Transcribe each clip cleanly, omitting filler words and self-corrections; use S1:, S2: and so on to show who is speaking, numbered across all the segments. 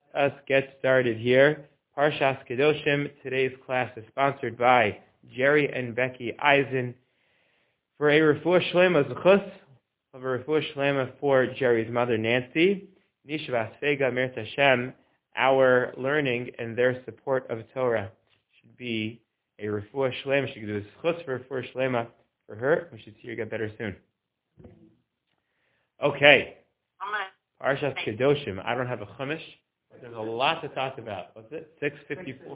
S1: us get started here. Parshas Kedoshim. Today's class is sponsored by Jerry and Becky Eisen for a refuah shlema zechus of a refuah shlema for Jerry's mother Nancy. Nishvas Fega Mirt Hashem. Our learning and their support of Torah should be a refuah shlema. She could do a zechus for refuah shlema for her. We should see her get better soon. Okay. Parshas Kedoshim. I don't have a chumash. There's a lot to talk about. What's it? 6:54.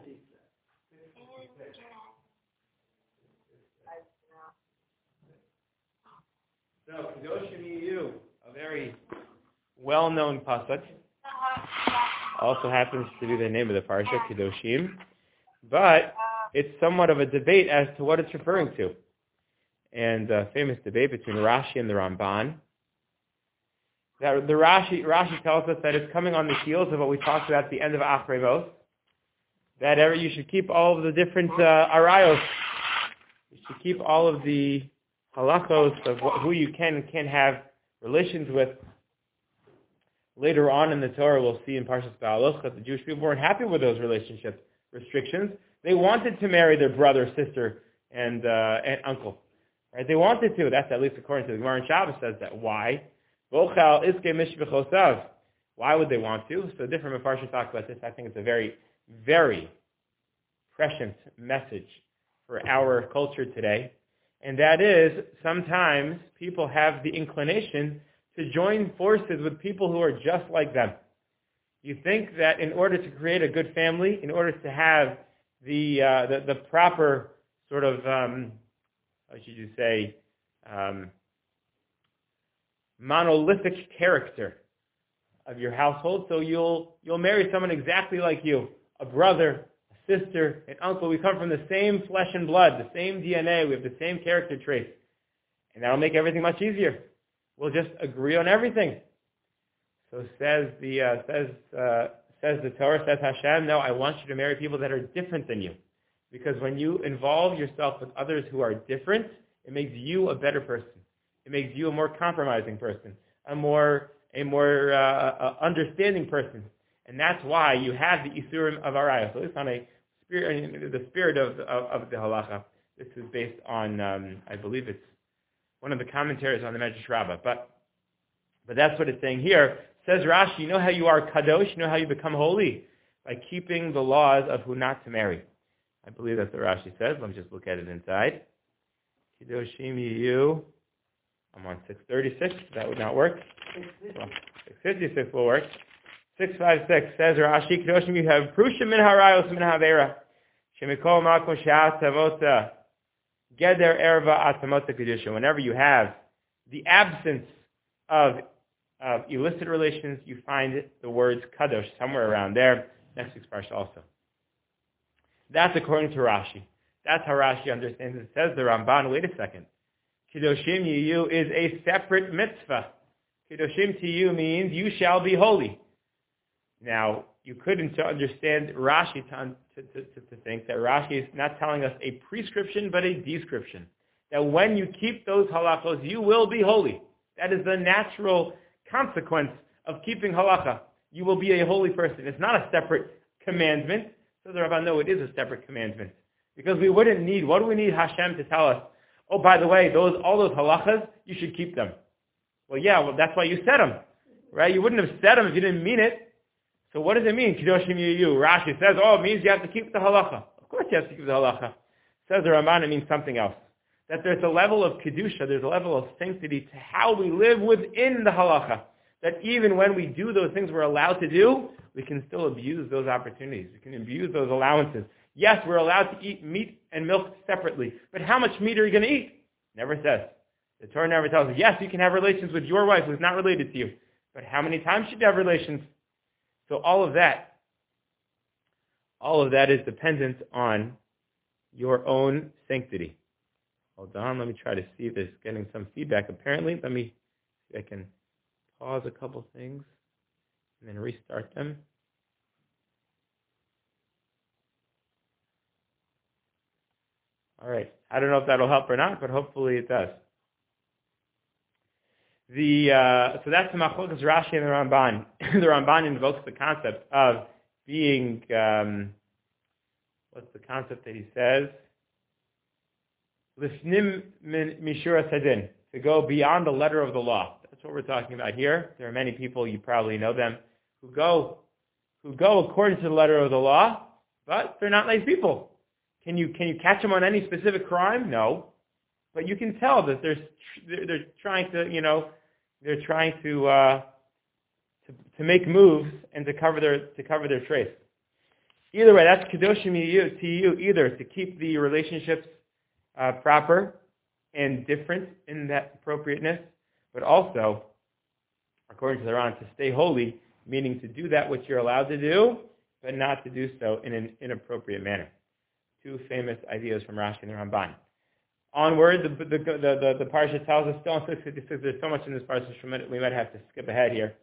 S1: So Kedoshim EU, a very well-known pasuk, also happens to be the name of the parsha, Kedoshim, but it's somewhat of a debate as to what it's referring to, and a famous debate between Rashi and the Ramban. That the Rashi tells us that it's coming on the heels of what we talked about at the end of Achrei Mos, that you should keep all of the different arayos. You should keep all of the halachos of who you can and can't have relations with. Later on in the Torah, we'll see in Parshas Ba'aloch that the Jewish people weren't happy with those relationship restrictions. They wanted to marry their brother, sister, and uncle. Right? They wanted to. That's at least according to the Gemara in Shabbos says that. Why? Why would they want to? So different Mefarshim talk about this. I think it's a very, very prescient message for our culture today. And that is, sometimes people have the inclination to join forces with people who are just like them. You think that in order to create a good family, in order to have the proper sort of, how should you say, monolithic character of your household, so you'll marry someone exactly like you, a brother, a sister, an uncle. We come from the same flesh and blood, the same DNA. We have the same character traits, and that'll make everything much easier. We'll just agree on everything. So says the Torah, says Hashem, no, I want you to marry people that are different than you, because when you involve yourself with others who are different, it makes you a better person. It makes you a more compromising person, a more understanding person, and that's why you have the isurim of arayos. So it's on the spirit of the halacha. This is based on, I believe it's one of the commentaries on the Medrash Rabbah, but that's what it's saying here. Says Rashi, you know how you are kadosh, you know how you become holy? By keeping the laws of who not to marry. I believe that's what Rashi says. Let me just look at it inside. Kedoshim yiyu. I'm on 636. That would not work. Well, 656 will work. 656 says Rashi, Kedoshim you have prushim min harayos min havera. Shemikol makom she'at tamota. Geder erva atamota kedusha. Whenever you have the absence of illicit relations, you find the words kadosh somewhere around there. Next week's parsha also. That's according to Rashi. That's how Rashi understands it. It says the Ramban, wait a second. Kedoshim Yiyu is a separate mitzvah. Kedoshim to you means you shall be holy. Now, you couldn't understand Rashi to think that Rashi is not telling us a prescription but a description. That when you keep those halachos, you will be holy. That is the natural consequence of keeping halacha. You will be a holy person. It's not a separate commandment. So the Rabban, no, it is a separate commandment. Because we wouldn't need, what do we need Hashem to tell us? Oh, by the way, all those halachas, you should keep them. Well, that's why you said them, right? You wouldn't have said them if you didn't mean it. So what does it mean, Kedoshim Yiyu? Rashi says, it means you have to keep the halacha. Of course you have to keep the halacha. Says the Ramban, it means something else. That there's a level of kedusha, there's a level of sanctity to how we live within the halacha. That even when we do those things we're allowed to do, we can still abuse those opportunities. We can abuse those allowances. Yes, we're allowed to eat meat and milk separately, but how much meat are you going to eat? Never says. The Torah never tells us, yes, you can have relations with your wife who's not related to you, but how many times should you have relations? So all of that is dependent on your own sanctity. Hold on, let me try to see if there's getting some feedback. Apparently, let me see if I can pause a couple things and then restart them. All right. I don't know if that'll help or not, but hopefully it does. So that's the Machlokas Rashi and the Ramban. The Ramban invokes the concept of being, what's the concept that he says? Lifnim Mishura Sadin, to go beyond the letter of the law. That's what we're talking about here. There are many people, you probably know them, who go according to the letter of the law, but they're not nice people. Can you catch them on any specific crime? No. But you can tell that they're trying to, they're trying to make moves and to cover their trace. Either way, that's kedoshim to you, either to keep the relationships proper and different in that appropriateness, but also, according to the Ran, to stay holy, meaning to do that which you're allowed to do, but not to do so in an inappropriate manner. Two famous ideas from Rashi and the Ramban. Onward, the parsha tells us, still in 656, there's so much in this parsha, we might have to skip ahead here.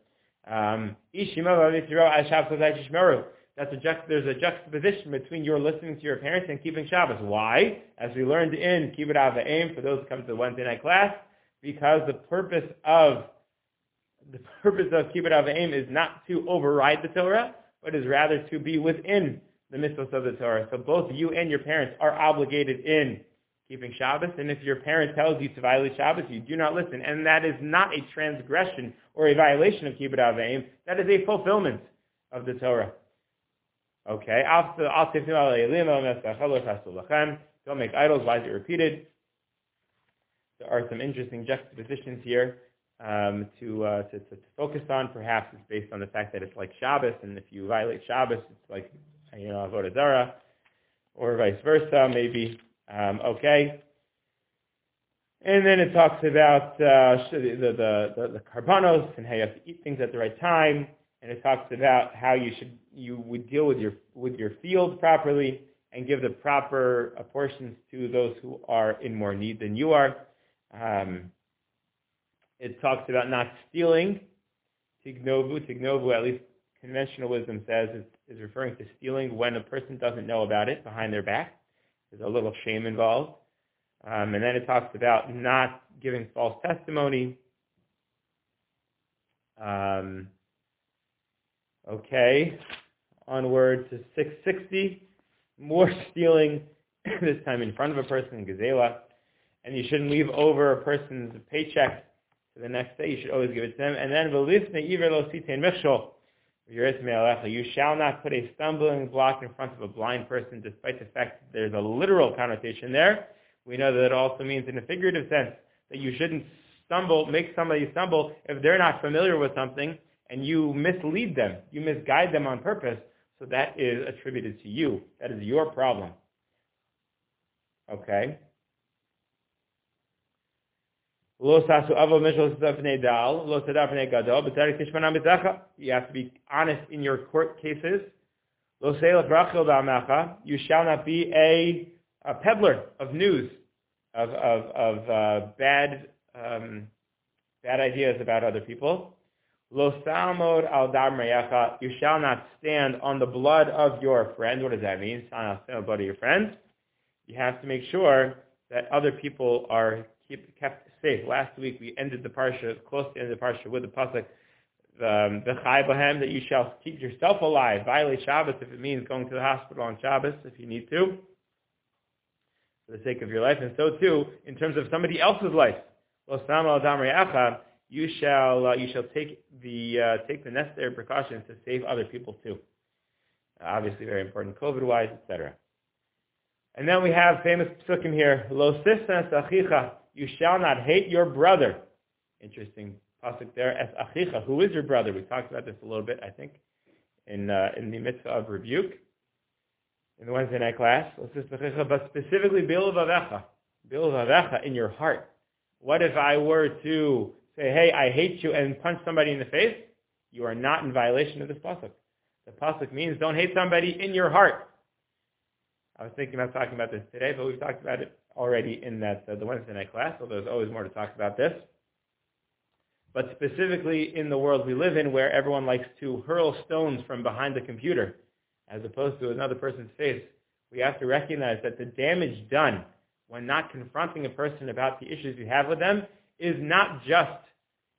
S1: There's a juxtaposition between your listening to your parents and keeping Shabbos. Why? As we learned in Kibbud Av V'Eim, for those who come to the Wednesday night class, because the purpose of Kibbud Av V'Eim is not to override the Torah, but is rather to be within the mitzvahs of the Torah. So both you and your parents are obligated in keeping Shabbos, and if your parent tells you to violate Shabbos, you do not listen. And that is not a transgression or a violation of Kibbud Av V'Eim. That is a fulfillment of the Torah. Okay. Don't make idols. Why is it repeated? There are some interesting juxtapositions here to focus on. Perhaps it's based on the fact that it's like Shabbos, and if you violate Shabbos, it's like Avodah Zarah, or vice versa, maybe. Okay. And then it talks about the karbanos and how you have to eat things at the right time, and it talks about how you would deal with your field properly and give the proper portions to those who are in more need than you are. It talks about not stealing. Tignovu, at least conventional wisdom says, is referring to stealing when a person doesn't know about it behind their back. There's a little shame involved. And then it talks about not giving false testimony. Okay, onward to 660. More stealing, this time in front of a person, Gezela. And you shouldn't leave over a person's paycheck to the next day. You should always give it to them. And then, you shall not put a stumbling block in front of a blind person, despite the fact that there's a literal connotation there. We know that it also means in a figurative sense that you shouldn't make somebody stumble if they're not familiar with something and you mislead them, you misguide them on purpose, so that is attributed to you. That is your problem. Okay? You have to be honest in your court cases. You shall not be a peddler of news, of bad ideas about other people. You shall not stand on the blood of your friend. What does that mean? Stand on the blood of your friend. You have to make sure that other people are kept safe. Last week we ended the parsha, close to the end of the parsha, with the pasuk, the chai b'hem, that you shall keep yourself alive, violate Shabbos if it means going to the hospital on Shabbos if you need to, for the sake of your life, and so too in terms of somebody else's life. You shall take the necessary precautions to save other people too. Obviously very important COVID-wise, etc. And then we have famous psukim here. Lo sisna es achicha. You shall not hate your brother. Interesting pasuk there. Es achicha. Who is your brother? We talked about this a little bit, I think, in the mitzvah of rebuke in the Wednesday night class. Lo sisna achicha, but specifically bil vavecha, in your heart. What if I were to say, hey, I hate you, and punch somebody in the face? You are not in violation of this pasuk. The pasuk means don't hate somebody in your heart. I was thinking about talking about this today, but we've talked about it already in the Wednesday night class, although there's always more to talk about this. But specifically in the world we live in, where everyone likes to hurl stones from behind the computer, as opposed to another person's face, we have to recognize that the damage done when not confronting a person about the issues you have with them is not just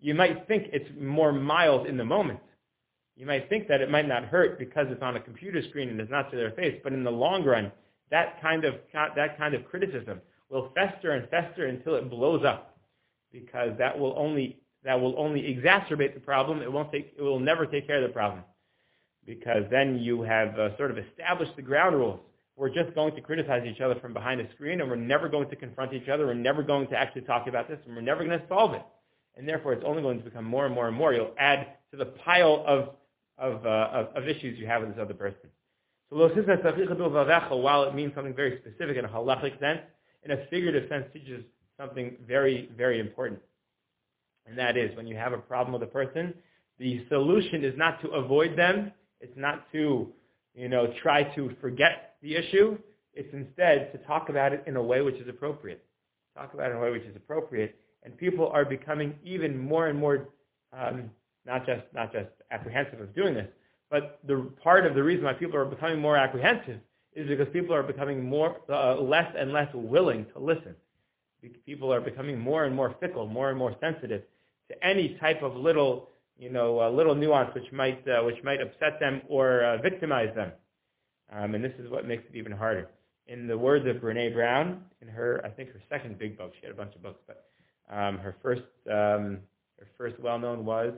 S1: you might think it's more mild in the moment. You might think that it might not hurt because it's on a computer screen and it's not to their face, but in the long run, that kind of criticism will fester and fester until it blows up, because that will only exacerbate the problem. It will never take care of the problem, because then you have sort of established the ground rules. We're just going to criticize each other from behind a screen, and we're never going to confront each other. We're never going to actually talk about this, and we're never going to solve it. And therefore, it's only going to become more and more and more. You'll add to the pile of issues you have with this other person. So, while it means something very specific in a halachic sense, in a figurative sense, teaches something very, very important. And that is, when you have a problem with a person, the solution is not to avoid them. It's not to, try to forget the issue. It's instead to talk about it in a way which is appropriate. Talk about it in a way which is appropriate. And people are becoming even more and more, not just apprehensive of doing this, but the part of the reason why people are becoming more apprehensive is because people are becoming less and less willing to listen. People are becoming more and more fickle, more and more sensitive to any type of little nuance which might upset them or victimize them. And this is what makes it even harder. In the words of Brené Brown, in her second big book, she had a bunch of books, but her first well-known was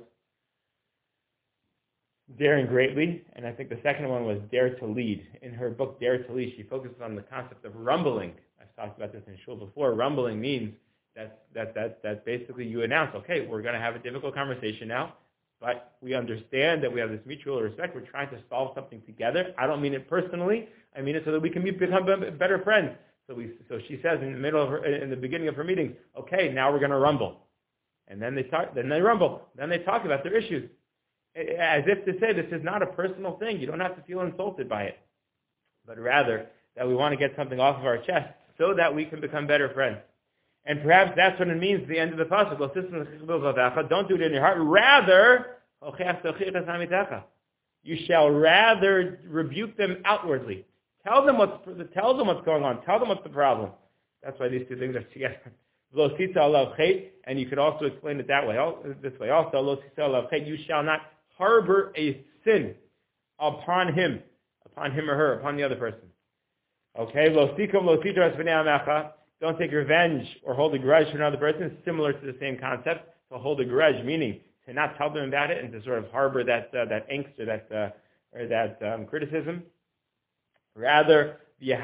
S1: Daring Greatly, and I think the second one was Dare to Lead. In her book, Dare to Lead, she focuses on the concept of rumbling. I've talked about this in shul before. Rumbling means that basically you announce, okay, we're going to have a difficult conversation now, but we understand that we have this mutual respect. We're trying to solve something together. I don't mean it personally. I mean it so that we can become better friends. So she says in the beginning of her meetings, okay, now we're going to rumble. And then they rumble. Then they talk about their issues. As if to say, this is not a personal thing. You don't have to feel insulted by it. But rather, that we want to get something off of our chest so that we can become better friends. And perhaps that's what it means at the end of the pasuk. Don't do it in your heart. Rather, you shall rather rebuke them outwardly. Tell them what's going on. Tell them what's the problem. That's why these two things are together. And you could also explain it this way also. You shall not harbor a sin upon him or her, upon the other person. Okay, don't take revenge or hold a grudge for another person. It's similar to the same concept. To hold a grudge, meaning to not tell them about it and to sort of harbor that angst or that criticism. Rather, you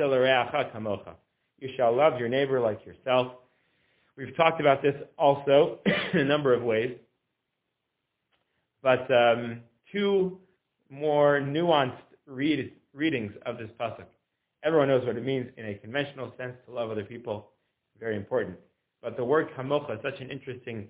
S1: shall love your neighbor like yourself. We've talked about this also in a number of ways, but two more nuanced readings of this pasuk. Everyone knows what it means in a conventional sense to love other people. Very important. But the word kamocha is such an interesting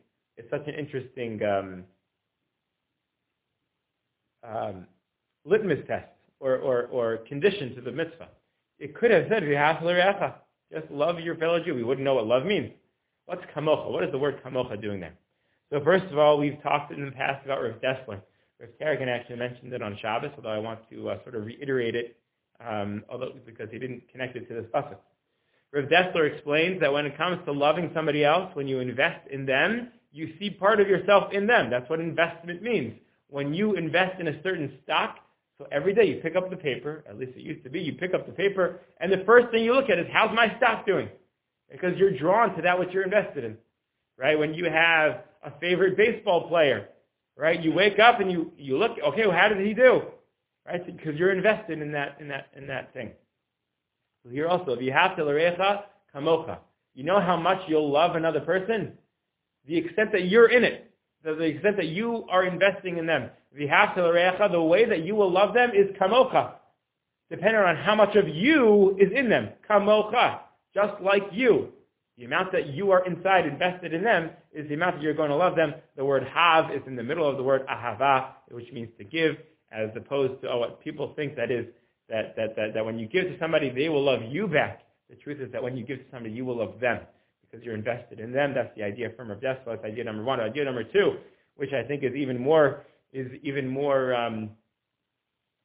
S1: litmus test or condition to the mitzvah. It could have said, just love your fellow Jew. We wouldn't know what love means. What's kamocha? What is the word kamocha doing there? So first of all, we've talked in the past about Rav Dessler. Rav Kerrigan actually mentioned it on Shabbos, although I want to sort of reiterate it, because he didn't connect it to this pasuk. Rav Dessler explains that when it comes to loving somebody else, when you invest in them, you see part of yourself in them. That's what investment means. When you invest in a certain stock, so every day you pick up the paper, at least it used to be, you pick up the paper, and the first thing you look at is, how's my stock doing? Because you're drawn to that which you're invested in, right? When you have a favorite baseball player, right? You wake up and you look, okay, well, how did he do? Right? Because you're invested in that thing. So here also, v'yihavta l'recha kamocha. You know how much you'll love another person? The extent that you're in it. The extent that you are investing in them. V'yihavta l'recha, the way that you will love them is kamocha. Depending on how much of you is in them. Kamocha. Just like you. The amount that you are inside invested in them is the amount that you're going to love them. The word hav is in the middle of the word ahava, which means to give, as opposed to what people think that is, that when you give to somebody, they will love you back. The truth is that when you give to somebody, you will love them because you're invested in them. That's the idea from Rav Dessler. That's idea number one. Idea number two, which I think is even more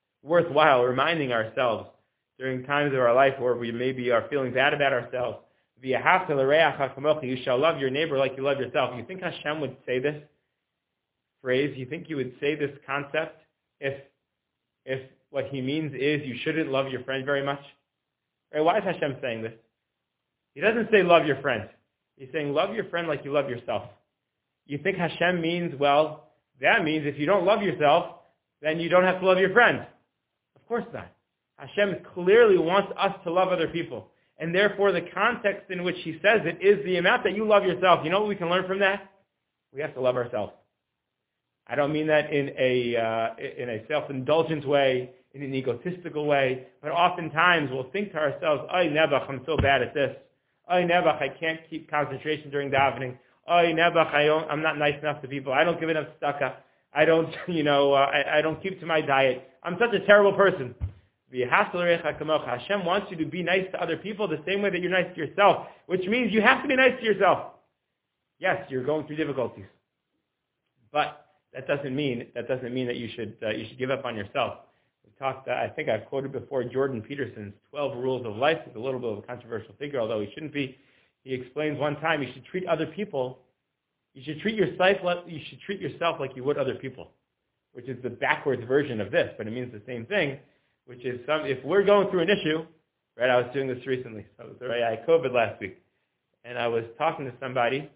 S1: worthwhile reminding ourselves during times of our life where we maybe are feeling bad about ourselves, V'ahavta l'reacha kamocha, you shall love your neighbor like you love yourself. You think Hashem would say this phrase? You think you would say this concept if what he means is you shouldn't love your friend very much? Right? Why is Hashem saying this? He doesn't say love your friend. He's saying love your friend like you love yourself. You think Hashem means, well, that means if you don't love yourself, then you don't have to love your friend. Of course not. Hashem clearly wants us to love other people. And therefore, the context in which he says it is the amount that you love yourself. You know what we can learn from that? We have to love ourselves. I don't mean that in a self-indulgent way, in an egotistical way, but oftentimes we'll think to ourselves, "Ay Nebuch, I'm so bad at this. Ay Nebuch, I can't keep concentration during davening. Ay Nebuch, I'm not nice enough to people. I don't give enough tzedakah. I don't, I don't keep to my diet. I'm such a terrible person." Hashem wants you to be nice to other people the same way that you're nice to yourself, which means you have to be nice to yourself. Yes, you're going through difficulties, but that doesn't mean that you should give up on yourself. We talked. I think I've quoted before Jordan Peterson's 12 Rules of Life. He's a little bit of a controversial figure, although he shouldn't be. He explains one time you should treat other people. You should treat yourself like you would other people, which is the backwards version of this, but it means the same thing. Which is if we're going through an issue, right? I was doing this recently. So I had COVID last week, and I was talking to somebody.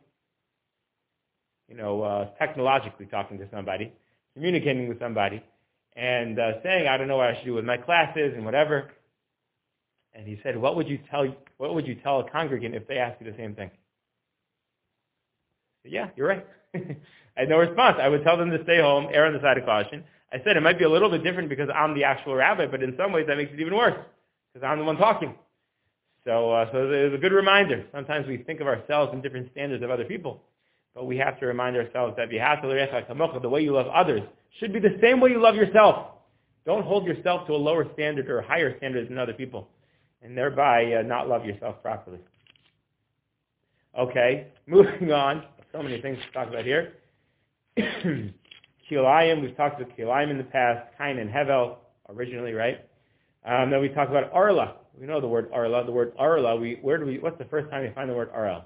S1: Technologically talking to somebody, communicating with somebody, and saying, I don't know what I should do with my classes and whatever. And he said, what would you tell a congregant if they asked you the same thing? I said, yeah, you're right. I had no response. I would tell them to stay home, err on the side of caution. I said it might be a little bit different because I'm the actual rabbi, but in some ways that makes it even worse because I'm the one talking. So it was a good reminder. Sometimes we think of ourselves in different standards of other people. But we have to remind ourselves that the way you love others should be the same way you love yourself. Don't hold yourself to a lower standard or a higher standard than other people, and thereby not love yourself properly. Okay, moving on. So many things to talk about here. Kilayim, we've talked about Kilayim in the past, Kain and Hevel originally, right? Then we talked about Arla. We know the word Arla. The word Arla, what's the first time we find the word Arla?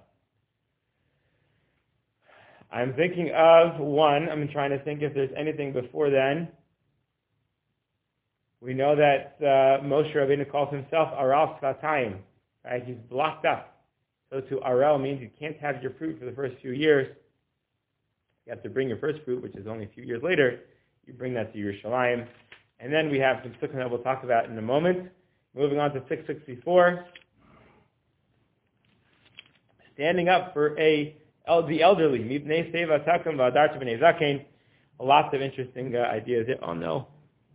S1: I'm thinking of one. I'm trying to think if there's anything before then. We know that Moshe Rabbeinu calls himself Aral Sfatayim. Right? He's blocked up. So to Aral means you can't have your fruit for the first few years. You have to bring your first fruit, which is only a few years later. You bring that to Yerushalayim. And then we have some sukkim that we'll talk about in a moment. Moving on to 664. Standing up for the elderly. Lots of interesting ideas here. Oh no.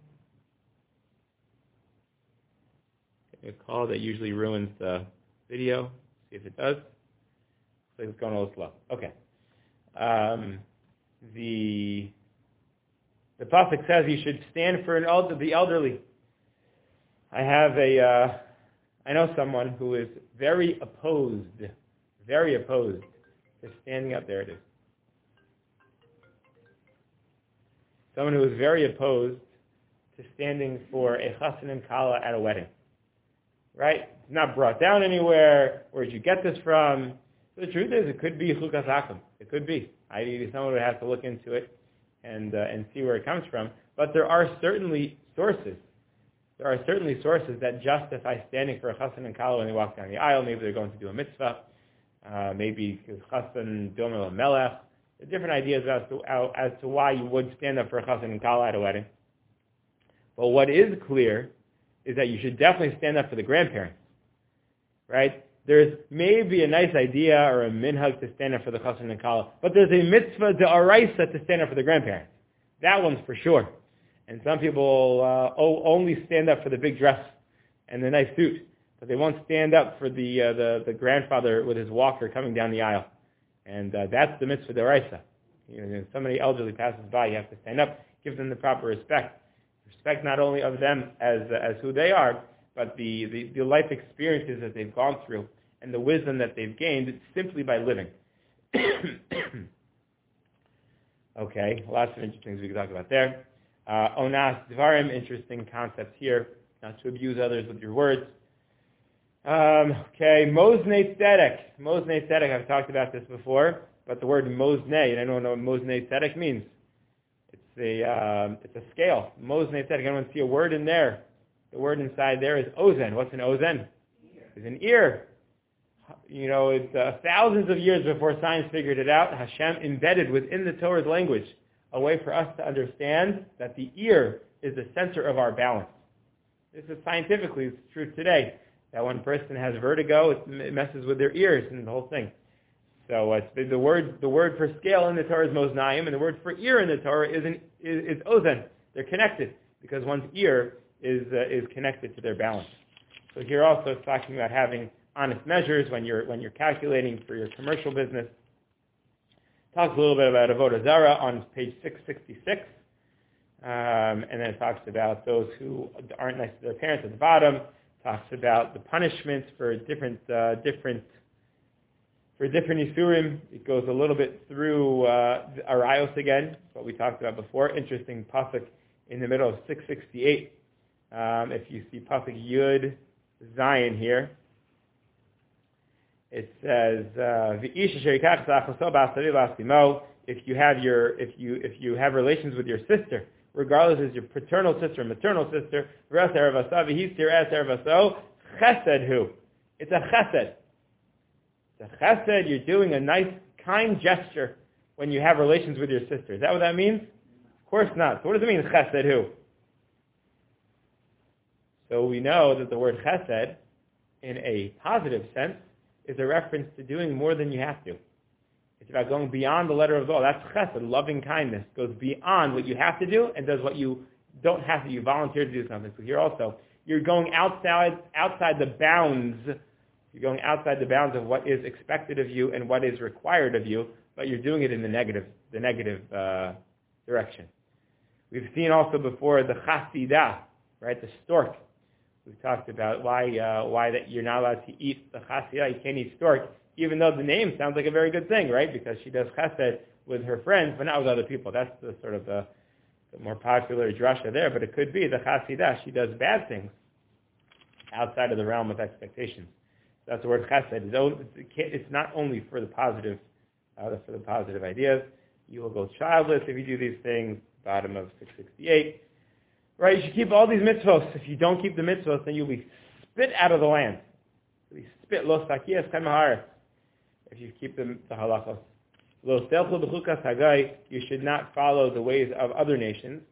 S1: A call that usually ruins the video. See if it does. Looks like it's going a little slow. Okay. The pasuk says you should stand for the elderly. I know someone who is very opposed to standing up. There it is. Someone who is very opposed to standing for a chassan and kala at a wedding. Right? It's not brought down anywhere. Where did you get this from? So the truth is, it could be chukas hakum. It could be. Someone would have to look into it and see where it comes from. But there are certainly sources. There are certainly sources that justify standing for a chassan and kala when they walk down the aisle. Maybe they're going to do a mitzvah. Maybe because chassan domer melech. There are different ideas as to why you would stand up for a chassan and kala at a wedding. But what is clear is that you should definitely stand up for the grandparents. Right? There's maybe a nice idea or a minhag to stand up for the chassan and kala, but there's a mitzvah d'oraisa to stand up for the grandparents. That one's for sure. And some people only stand up for the big dress and the nice suit, but they won't stand up for the grandfather with his walker coming down the aisle. And that's the mitzvah d'oraisa. If somebody elderly passes by, you have to stand up, give them the proper respect. Respect not only of them as who they are, but the life experiences that they've gone through and the wisdom that they've gained simply by living. Okay, lots of interesting things we can talk about there. Onas Dvarim, interesting concepts here, not to abuse others with your words. Okay, Moznei Tzedek. Moznei Tzedek, I've talked about this before, but the word Moznei, I don't know what Moznei Tzedek means. It's a scale. Moznei Tzedek, anyone see a word in there? The word inside there is Ozen. What's an Ozen? It's an ear. It's thousands of years before science figured it out. Hashem embedded within the Torah's language a way for us to understand that the ear is the center of our balance. This is scientifically, it's true today, that when a person has vertigo, it messes with their ears and the whole thing. So the word for scale in the Torah is Moznayim, and the word for ear in the Torah is Ozen. They're connected because one's ear is connected to their balance. So here also it's talking about having honest measures when you're calculating for your commercial business. Talks a little bit about Avodah Zarah on page 666, and then it talks about those who aren't nice to their parents at the bottom. Talks about the punishments for different isurim. It goes a little bit through Arayos again, what we talked about before. Interesting pasuk in the middle of 668. If you see pasuk Yud Zion here, it says, if you have relations with your sister, regardless if it's your paternal sister or maternal sister, chesed hu. It's a chesed. It's a chesed. You're doing a nice, kind gesture when you have relations with your sister. Is that what that means? Of course not. So what does it mean, chesed hu? So we know that the word chesed, in a positive sense, is a reference to doing more than you have to. It's about going beyond the letter of the law. That's chesed, loving kindness. Goes beyond what you have to do and does what you don't have to. You volunteer to do something. So here also, you're going outside the bounds. You're going outside the bounds of what is expected of you and what is required of you, but you're doing it in the negative direction. We've seen also before the chasidah, right? The stork. We've talked about why that you're not allowed to eat the chasidah. You can't eat stork, even though the name sounds like a very good thing, right? Because she does chesed with her friends, but not with other people. That's the sort of the more popular drasha there. But it could be the chasidah. She does bad things outside of the realm of expectations. So that's the word chesed. It's not only for the positive ideas. You will go childless if you do these things. Bottom of 668. Right, you should keep all these mitzvos. If you don't keep the mitzvos, then you'll be spit out of the land. You'll be spit, lo sakiyas kamahar. If you keep the halachos. Lo stelchu b'chukas hagai, you should not follow the ways of other nations.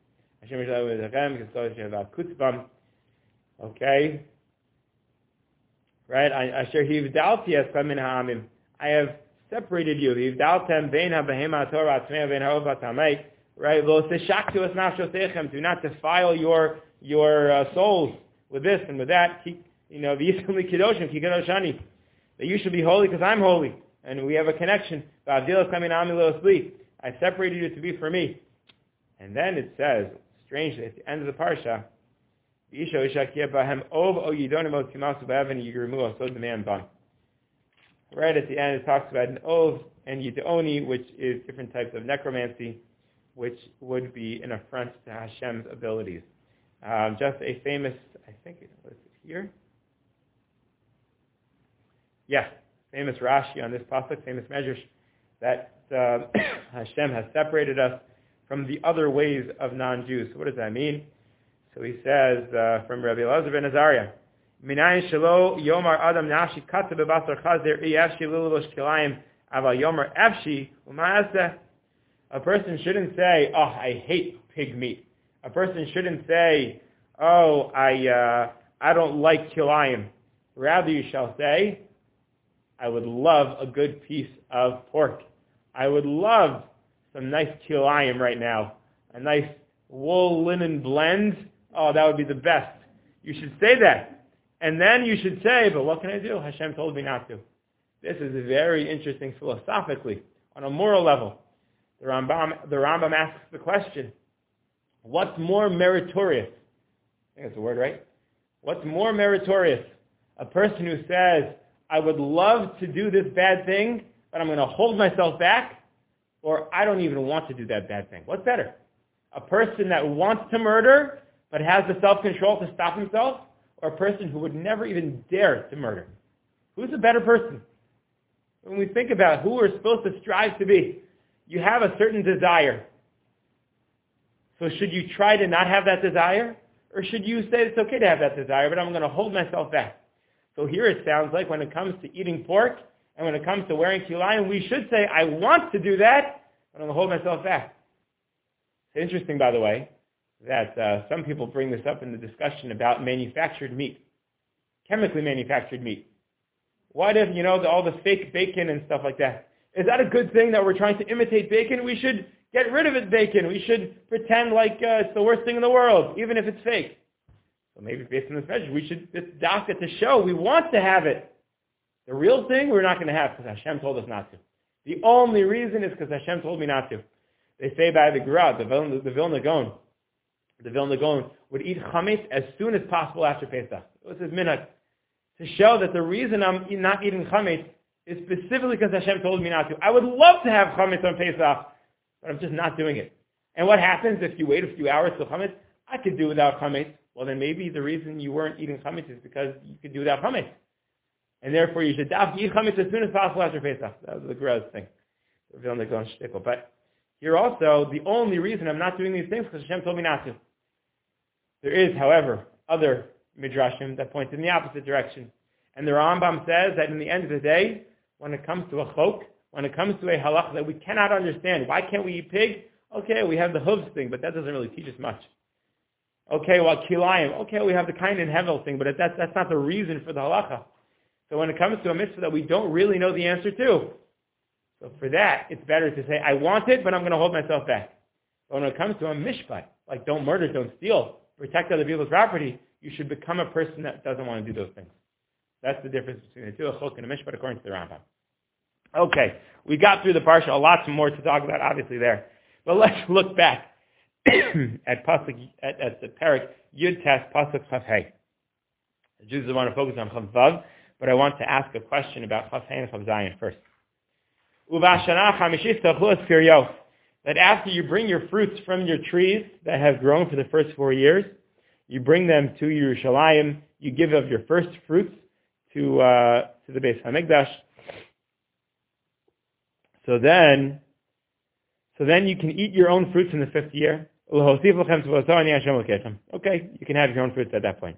S1: Okay? Right, asher hivdalti escha min ha'amim. I have separated you. Hivdaltem bein ha'behema Torah atzmei bein ha'ovat ha'mei. Right, do not defile your souls with this and with that. That you should be holy because I'm holy, and we have a connection. I separated you to be for me. And then it says, strangely, at the end of the parsha, right at the end, it talks about an ov and yidoni, which is different types of necromancy, which would be an affront to Hashem's abilities. Just a famous, I think, was it here? Yeah, famous Rashi on this pasuk, famous measures, that Hashem has separated us from the other ways of non-Jews. So what does that mean? So he says, from Rabbi Elazar ben Azariah, Minayin shelo yomar adam nashi katze bebasar chazer efshi lililosh kilayim aval yomar efshi u'ma'aseh. A person shouldn't say, oh, I hate pig meat. A person shouldn't say, oh, I don't like kilayim. Rather, you shall say, I would love a good piece of pork. I would love some nice kilayim right now. A nice wool linen blend. Oh, that would be the best. You should say that. And then you should say, but what can I do? Hashem told me not to. This is very interesting philosophically, on a moral level. The Rambam asks the question, what's more meritorious? I think that's the word, right? What's more meritorious? A person who says, I would love to do this bad thing, but I'm going to hold myself back, or I don't even want to do that bad thing. What's better? A person that wants to murder, but has the self-control to stop himself, or a person who would never even dare to murder? Who's a better person? When we think about who we're supposed to strive to be, you have a certain desire. So should you try to not have that desire? Or should you say it's okay to have that desire, but I'm going to hold myself back? So here it sounds like when it comes to eating pork, and when it comes to wearing kilayim, we should say, I want to do that, but I'm going to hold myself back. It's interesting, by the way, that some people bring this up in the discussion about manufactured meat, chemically manufactured meat. What if, all the fake bacon and stuff like that? Is that a good thing that we're trying to imitate bacon? We should get rid of it, bacon. We should pretend like it's the worst thing in the world, even if it's fake. So maybe based on this measure, we should dock it to show we want to have it. The real thing, we're not going to have because Hashem told us not to. The only reason is because Hashem told me not to. They say by the Gra, the Vilna Gaon would eat chametz as soon as possible after Pesach. This is minhag. To show that the reason I'm not eating chametz is specifically because Hashem told me not to. I would love to have chametz on Pesach, but I'm just not doing it. And what happens if you wait a few hours till chametz? I could do without chametz. Well, then maybe the reason you weren't eating chametz is because you could do without chametz. And therefore you should eat chametz as soon as possible after Pesach. That was the gross thing. But here also, the only reason I'm not doing these things is because Hashem told me not to. There is, however, other midrashim that point in the opposite direction. And the Rambam says that in the end of the day, when it comes to a chok, when it comes to a halach that we cannot understand, why can't we eat pig? Okay, we have the hooves thing, but that doesn't really teach us much. Okay, well, kilayim. Okay, we have the kind and hevel thing, but that's not the reason for the halacha. So when it comes to a mitzvah that we don't really know the answer to, so for that, it's better to say, I want it, but I'm going to hold myself back. But when it comes to a mishpat, like don't murder, don't steal, protect other people's property, you should become a person that doesn't want to do those things. That's the difference between the two, a chok and a mishpat, according to the Rambam. Okay, we got through the parsha, a lot more to talk about, obviously, there. But let's look back at pasuk at the parak Yud Tes pasuk Chaf Hey. The Jews want to focus on Chaf Vav, but I want to ask a question about Chaf Hey and Chaf Zayin first. That after you bring your fruits from your trees that have grown for the first 4 years, you bring them to Yerushalayim, you give of your first fruits to the Beis Hamikdash. So then you can eat your own fruits in the 5th year. Okay, you can have your own fruits at that point.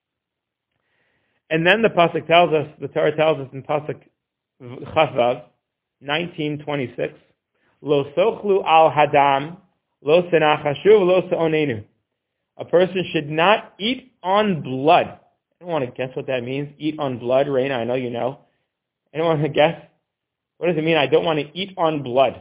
S1: And then the Pasuk tells us, the Torah tells us in Pasuk Chavav, 19:26, Lo sochlu al hadam, lo senachashu, lo seonenu. A person should not eat on blood. I don't want to guess what that means. Eat on blood, Raina, I know you know. Anyone want to guess? What does it mean? I don't want to eat on blood.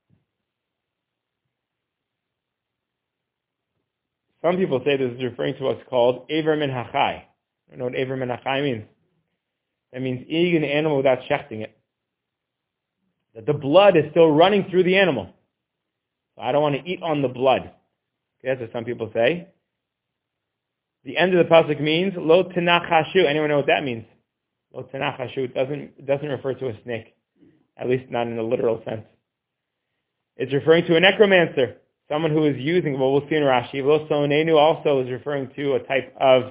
S1: Some people say this is referring to what's called Ever Min Hachai. I don't know what Ever Min Hachai means. That means eating an animal without shechting it. That the blood is still running through the animal. So I don't want to eat on the blood. Okay, that's what some people say. The end of the pasuk means Lo Tenachashu. Anyone know what that means? Lo Tenachashu. It doesn't refer to a snake. At least not in a literal sense. It's referring to a necromancer. Someone who is using, well, we'll see in Rashi. Lo Sonenu also is referring to a type of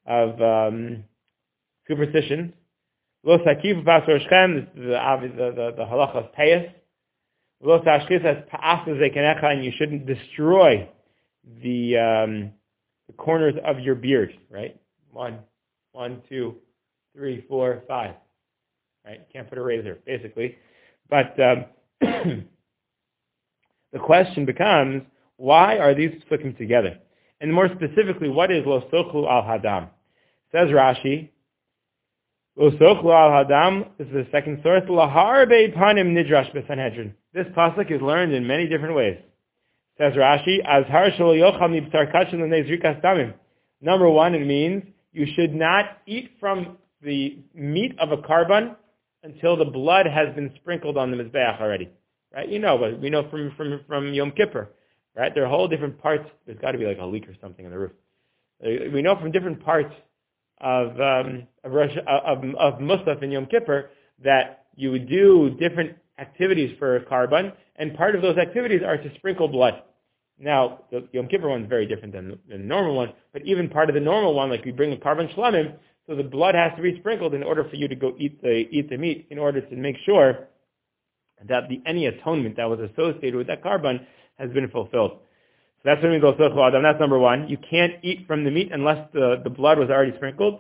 S1: superstition. Lo Sakiv Basar Shchem, this is the halacha of Payas. Lo Tashkis as Pa'as Zekenecha, and you shouldn't destroy the corners of your beard, right? 1, 2, 3, 4, 5. Right? You can't put a razor, basically. But the question becomes, why are these psukim together? And more specifically, what is Lo Sochlu al Hadam? Says Rashi, Lo Sochlu al Hadam, this is the second source, Lahar Panim Nidrash B'Sanhedrin. This pasuk is learned in many different ways. Says Rashi, Azhar Shelo Yochal Mibtar Kachin L'nei Zrikas Damim. Number one, it means you should not eat from the meat of a karban until the blood has been sprinkled on the mizbeach already, right? You know, but we know from Yom Kippur, right? There are whole different parts. There's got to be like a leak or something in the roof. We know from different parts of Musaf in Yom Kippur that you would do different activities for a karban, and part of those activities are to sprinkle blood. Now, the Yom Kippur one is very different than the normal one, but even part of the normal one, like we bring a carbon shlamim, so the blood has to be sprinkled in order for you to go eat the meat, in order to make sure that any atonement that was associated with that carbon has been fulfilled. So that's when we go sochel adam. That's number one. You can't eat from the meat unless the blood was already sprinkled.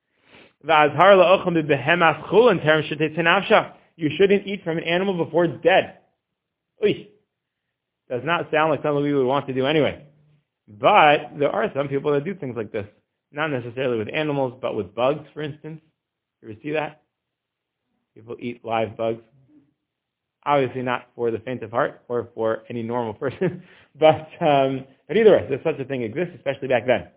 S1: You shouldn't eat from an animal before it's dead. Oy. Does not sound like something we would want to do anyway. But there are some people that do things like this. Not necessarily with animals, but with bugs, for instance. You ever see that? People eat live bugs. Obviously not for the faint of heart or for any normal person. but either way, there's such a thing exists, especially back then.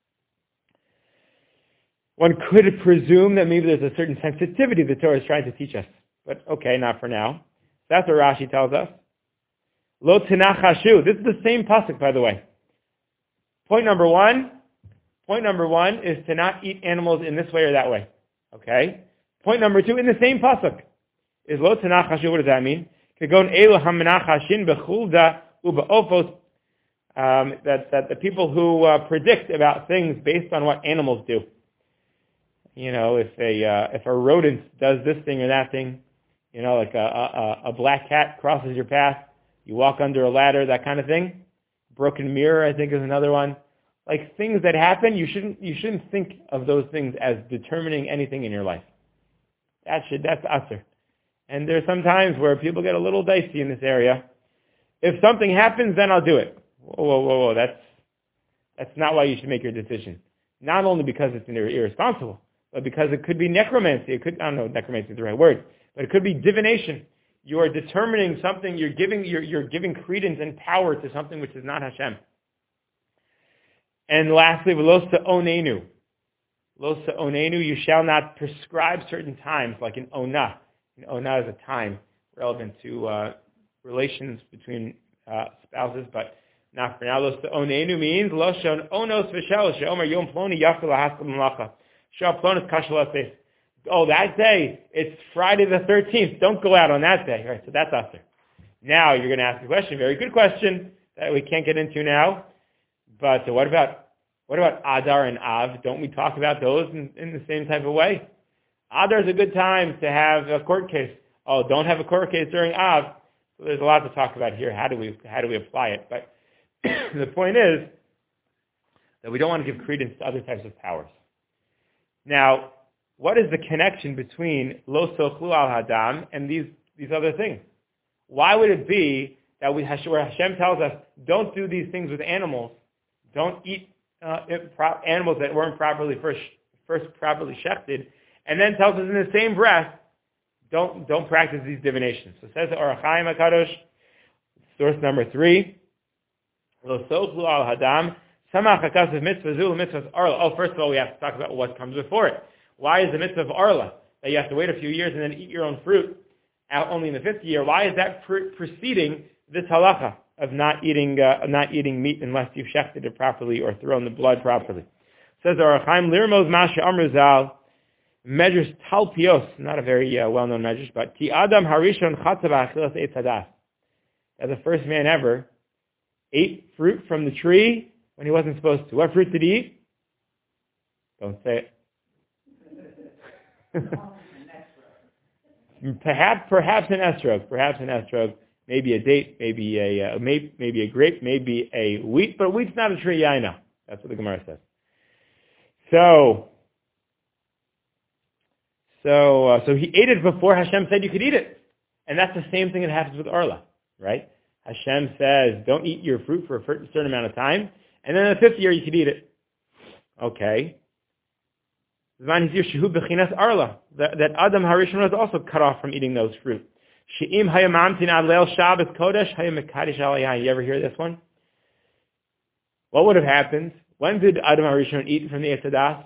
S1: One could presume that maybe there's a certain sensitivity the Torah is trying to teach us. But okay, not for now. That's what Rashi tells us. Lo tinachashu. This is the same pasuk, by the way. Point number one is to not eat animals in this way or that way. Okay? Point number two, in the same pasuk, is lo tinachashu. What does that mean? Kagon elu hamanachashin bechulda ubaofos. That the people who predict about things based on what animals do. You know, if a rodent does this thing or that thing, you know, like a black cat crosses your path, you walk under a ladder, that kind of thing. Broken mirror, I think, is another one. Like things that happen, you shouldn't think of those things as determining anything in your life. That's asur. And there's some times where people get a little dicey in this area. If something happens, then I'll do it. Whoa. That's not why you should make your decision. Not only because it's irresponsible, but because it could be necromancy. I don't know if necromancy is the right word, but it could be divination. You are determining something. You're giving credence and power to something which is not Hashem. And lastly, lo sa'onenu. Lo sa'onenu, you shall not prescribe certain times, like an ona. An ona is a time relevant to relations between spouses, but not for now. Lo sa'onenu means lo shon onos v'shel she'omer yom ploni yafel lahaskel malacha. Shal plonis kashalaseh. Oh, that day, it's Friday the 13th. Don't go out on that day. All right, so that's asur. Now, you're going to ask a question, very good question, that we can't get into now. But what about Adar and Av? Don't we talk about those in the same type of way? Adar is a good time to have a court case. Oh, don't have a court case during Av. So there's a lot to talk about here. How do we apply it? But the point is that we don't want to give credence to other types of powers. Now, what is the connection between lo sochlu al hadam and these other things? Why would it be that where Hashem tells us, don't do these things with animals, don't eat animals that weren't first properly shechted, and then tells us in the same breath, don't practice these divinations. So it says the Or HaChaim HaKadosh, source number 3, lo sochlu al hadam, samach hakasav mitzvah zul mitzvah arla. Oh, first of all, we have to talk about what comes before it. Why is the mitzvah of arla, that you have to wait a few years and then eat your own fruit, out only in the 5th year? Why is that preceding this halacha of not eating meat unless you've shechted it properly or thrown the blood properly? Says the Or HaChaim, lirmos masha amru zal, medrash talpios, not a very well-known medrash, but ki adam harishon chatzav achilas eitz hadas. As the first man ever ate fruit from the tree when he wasn't supposed to. What fruit did he eat? Don't say it. Perhaps an estrog, maybe a date, maybe a grape, maybe a wheat, but wheat's not a tree. Yeah, I know. That's what the Gemara says. So he ate it before Hashem said you could eat it, and that's the same thing that happens with Arla, right? Hashem says don't eat your fruit for a certain amount of time, and then in the 5th year you could eat it. Okay. That Adam Harishon was also cut off from eating those fruit. You ever hear this one? What would have happened? When did Adam Harishon eat from the Eitz Hadas?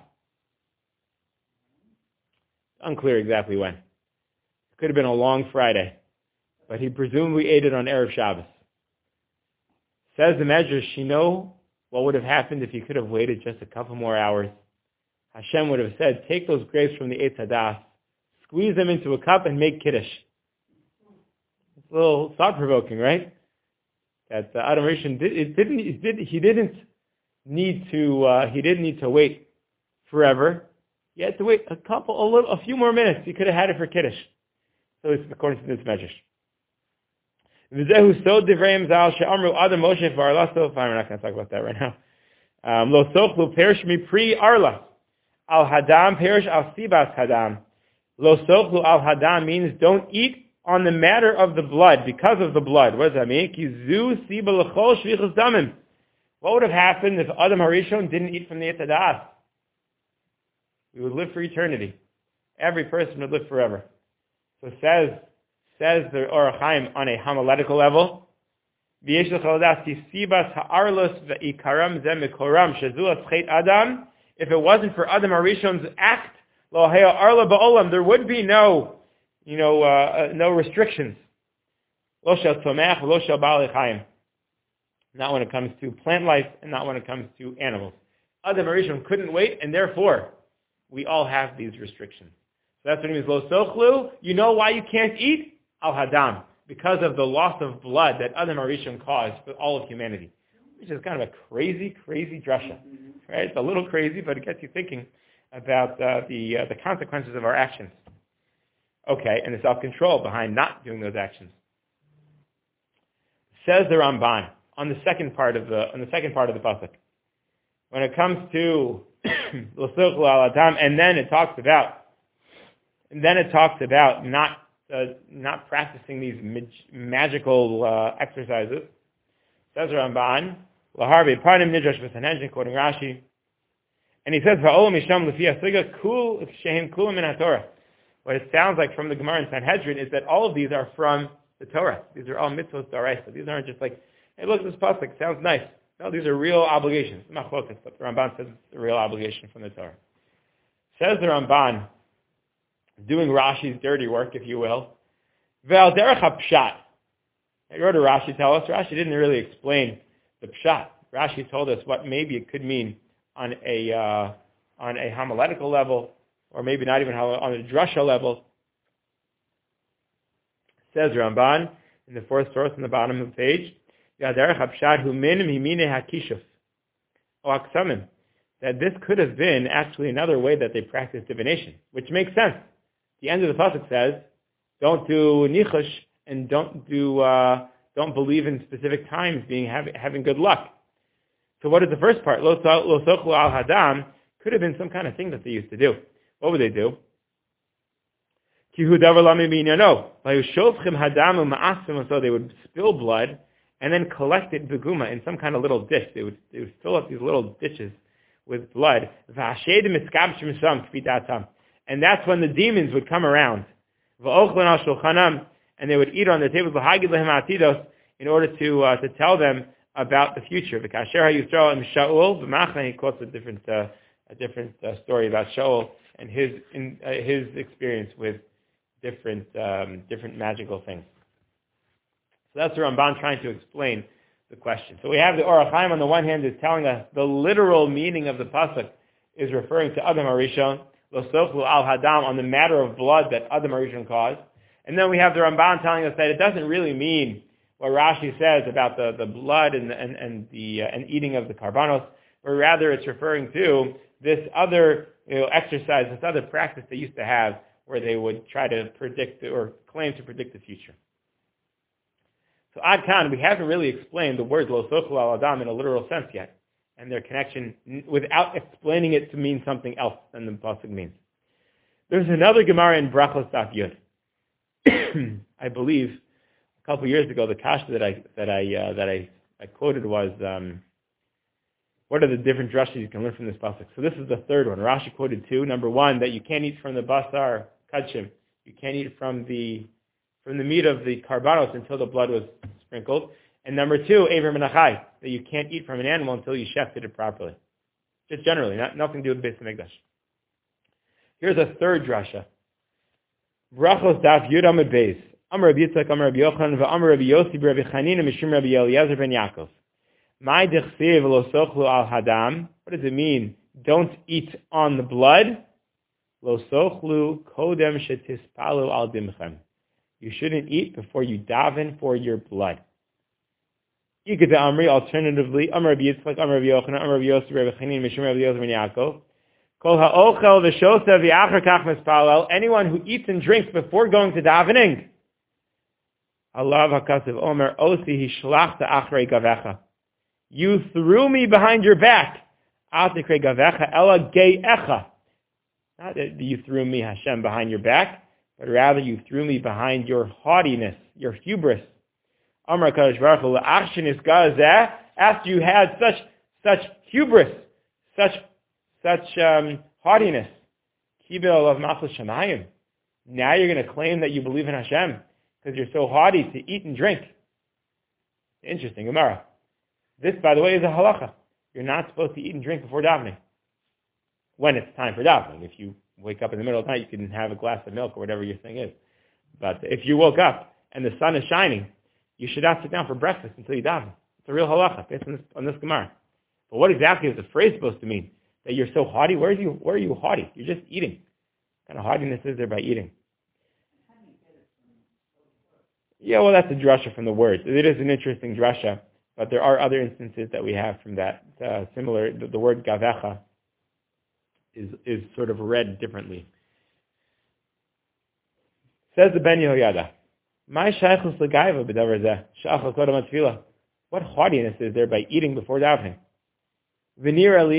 S1: Unclear exactly when. It could have been a long Friday, but he presumably ate it on Erev Shabbos. Says the Medrash, you know what would have happened if you could have waited just a couple more hours? Hashem would have said, take those grapes from the Eitz Hadas, squeeze them into a cup and make Kiddush. It's a little thought-provoking, right? that Adam Rishon he didn't need to wait forever. He had to wait a few more minutes. He could have had it for Kiddush. So it's according to this measure. V'zehu sod divrei Zal she'amru Adam Moshe v'Arla. Fine, we're not going to talk about that right now. Lo sochlu perish mi pri Arla. Al hadam perish al sibas hadam. Lo sochlu al hadam means don't eat on the matter of the blood, because of the blood. What does that mean? Ki zu siba l'chol shvichus damim. What would have happened if Adam Harishon didn't eat from the Eitz Hadas? We would live for eternity. Every person would live forever. So says the Orach Chaim on a homiletical level, if it wasn't for Adam Harishon's act, there would be no restrictions. Not when it comes to plant life, and not when it comes to animals. Adam Harishon couldn't wait, and therefore, we all have these restrictions. So that's what it means, lo sochlu. You know why you can't eat? Al hadam. Because of the loss of blood that Adam Harishon caused for all of humanity. Which is kind of a crazy, crazy drasha. Right? It's a little crazy, but it gets you thinking about the consequences of our actions. Okay, and the self-control behind not doing those actions. Says the Ramban on the second part of the pasuk. When it comes to lo sochlu al hadam, and then it talks about not practicing these magical exercises. Says Ramban, Laharbe Parnim Nidrash V'Sanhedrin, quoting Rashi, and he says, Va'olam Misham L'fi Asiga Kul Shehem Kulam Min HaTorah. What it sounds like from the Gemara in Sanhedrin is that all of these are from the Torah. These are all mitzvot d'oraisa. These aren't just like, hey, look, this pasuk sounds nice. No, these are real obligations. Machlokas, but the Ramban says it's a real obligation from the Torah. Says the Ramban, doing Rashi's dirty work, if you will. Ve'al derech ha'pshat. What did Rashi tell us? Rashi didn't really explain the pshat. Rashi told us what maybe it could mean on a homiletical level, or maybe not even on a drasha level. Says Ramban in the fourth source on the bottom of the page, Ve'al derech ha'pshat hu min mimine ha'kishuf o aksamim. That this could have been actually another way that they practiced divination, which makes sense. The end of the pasuk says, "Don't do nichush and don't believe in specific times having good luck." So what is the first part? Lo sochlu al hadam could have been some kind of thing that they used to do. What would they do? Kihu davar lami b'inyan. Vayushovchim hadamu ma'asim. So they would spill blood and then collect it beguma in some kind of little dish. They would fill up these little ditches with blood. And that's when the demons would come around. And they would eat on their tables in order to tell them about the future. He quotes a different story about Shaul and his experience with different magical things. So that's the Ramban trying to explain the question. So we have the Orach Chaim on the one hand is telling us the literal meaning of the pasuk is referring to Adam Harishon, lo sochlu al hadam, on the matter of blood that Adam Harishon caused. And then we have the Ramban telling us that it doesn't really mean what Rashi says about the blood and eating of the karbanos, but rather it's referring to this other exercise, this other practice they used to have where they would try to predict or claim to predict the future. So Ad Kan, we haven't really explained the words Lo Sochlu Al Adam in a literal sense yet, and their connection without explaining it to mean something else than the pasuk means. There's another Gemara in Brachos Daf Yud. I believe a couple years ago the kasha that I quoted was what are the different drashas you can learn from this pasuk? So this is the third one. Rashi quoted two. Number one, that you can't eat from the basar kachim. You can't eat from the meat of the karbanos until the blood was sprinkled. And number two, Aver Menachai, that you can't eat from an animal until you shefted it properly. Just generally, nothing to do with Beis Hamikdash. Here's a third drasha. Brachos Daf Yud Amud Beis. Amar Rabbi Yitzchak, Amar Rabbi Yochanan, V'Amar Rabbi Yossi, Rabbi Chanina, Mishum Rabbi Eliezer ben Yaakov. Mai dechsev lo sochlu al hadam. What does it mean? Don't eat on the blood. Lo sochlu kodem shetispalu al dimchem. You shouldn't eat before you daven for your blood. Ikeda Amri, alternatively, Amr Rabbi Yitzchak, Amr Rabbi Yochanan, Amr Rabbi Yosef, Rabbi Chanin, Mishum Rabbi Yosef, and Yaakov. Kol ha'ochel v'shosa v'achar kach mispalel, anyone who eats and drinks before going to davening. Allah ha'kasev Omer, Osi hishlachta achrei gavecha. You threw me behind your back. Not that you threw me, Hashem, behind your back, but rather you threw me behind your haughtiness, your hubris. Amar Kadosh Baruch Hu, after you had such hubris, such haughtiness, kibel of Malchus Shamayim. Now you're going to claim that you believe in Hashem because you're so haughty to eat and drink. Interesting, Gemara. This, by the way, is a halacha. You're not supposed to eat and drink before davening. When it's time for davening. If you wake up in the middle of the night, you can have a glass of milk or whatever your thing is. But if you woke up and the sun is shining, you should not sit down for breakfast until you daven. It's a real halacha based on this Gemara. But what exactly is the phrase supposed to mean? That you're so haughty? Where are you haughty? You're just eating. What kind of haughtiness is there by eating? Yeah, well, that's a drasha from the words. It is an interesting drasha. But there are other instances that we have from that. Similar, the word gavecha is sort of read differently. Says the Ben Yehoyada, what haughtiness is there by eating before davening? The